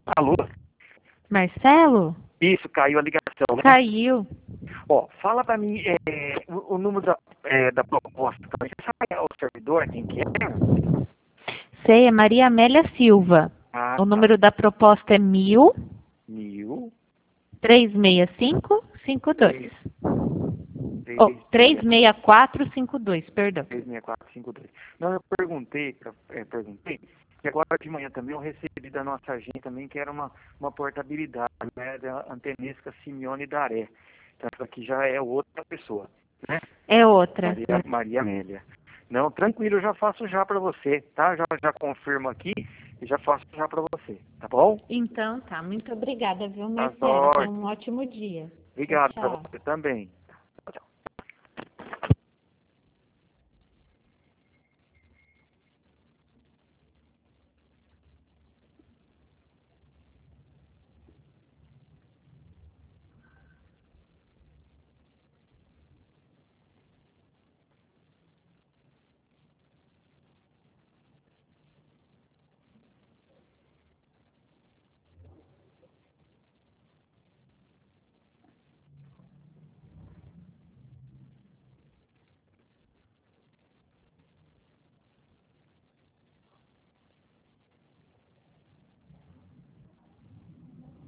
Alô? Marcelo? Isso, caiu a ligação, né? Caiu. Ó, fala pra mim o número da proposta. Você sabe o servidor, quem que é? Sei, é Maria Amélia Silva. Ah, O tá. número da proposta é 1000, 36552. 3, Oh, 3, 36452, perdão. 36452. Não, eu perguntei, que agora de manhã também eu recebi da nossa agente também, que era uma portabilidade, né, da Antenesca Simeone Daré. Então, essa aqui já é outra pessoa, né? É outra. Maria Amélia. Não, tranquilo, eu já faço já para você, tá? Já confirmo aqui e já faço já para você, tá bom? Então tá, muito obrigada, viu, Tá Marcelo? Tenha ótimo. um ótimo dia. Tchau, Obrigado para tchau. você também.